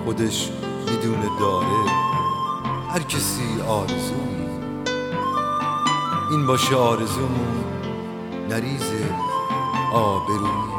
خودش میدونه داره. هر کسی آرزویی، این باشه آرزومون، نریزه آبرویی.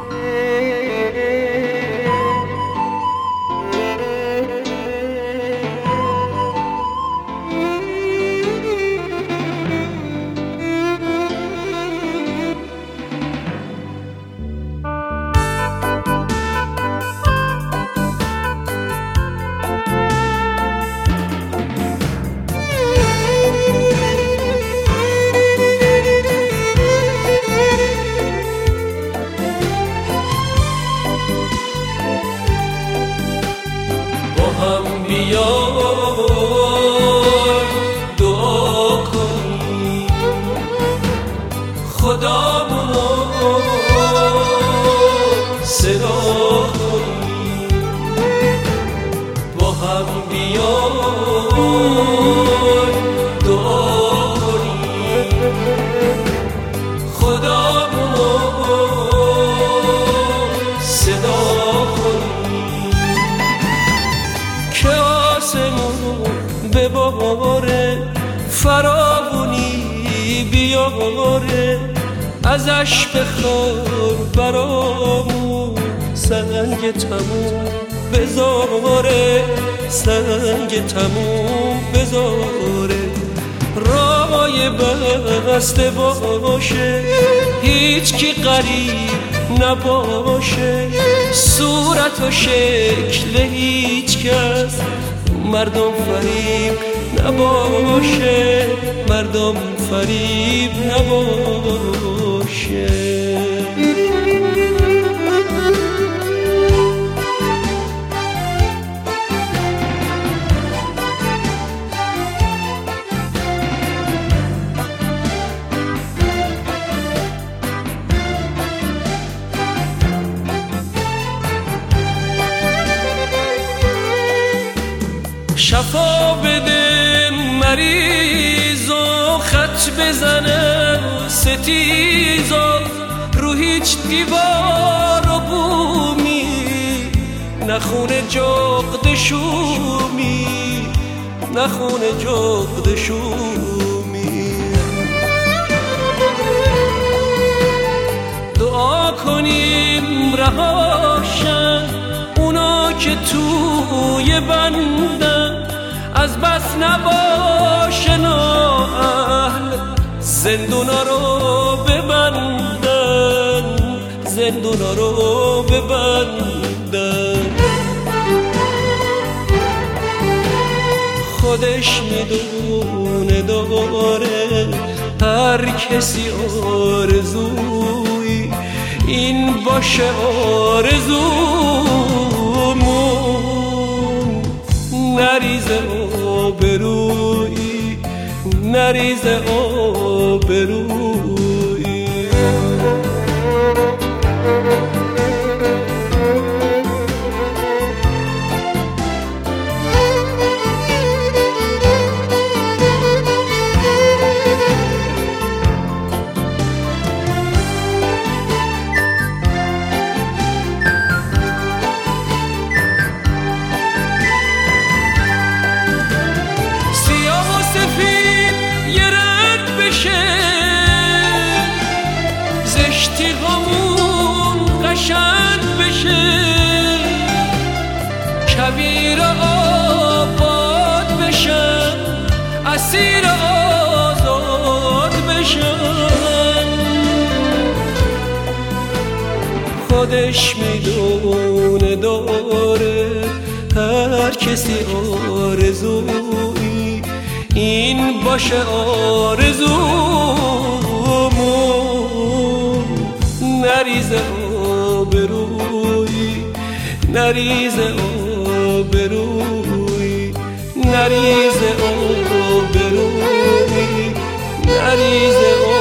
هم بیای دعا کنیم خدامونو صدا کنیم، با هم بیای دعا کنیم خدامونو صدا کنیم که آسمون بباره، فراغونی بیاره، ازش بخوار برامون، سنگ تموم بذاره، سنگ تموم بذاره، رای بسته باشه، هیچ کی غریب نباشه، صورت و شکل هیچ کس مردم فریب نباشه، مردم فریب نباشه. شفا بده مریض و خط بزنه ستیزا، رو هیچ دیوار و بومی نخونه جغد شومی، نخونه جغد شومی. دعا کنیم رهاشن اونا که توی بندن، از بس نباشه نااهل زندونا رو ببندن، زندونا رو ببندن. خودش میدونه داره هر کسی آرزویی، این باشه آرزومون، نریزه آبرویی، نریزه آبرویی. زشتی همون قشنگ بشه، کویر آباد بشن، اسیر آزاد بشن. خودش میدونه داره هر کسی آرزویی، این باشه آرزومون، نریزه آبرویی، نریزه آبرویی، نریزه آبرویی، نریزه آبرویی.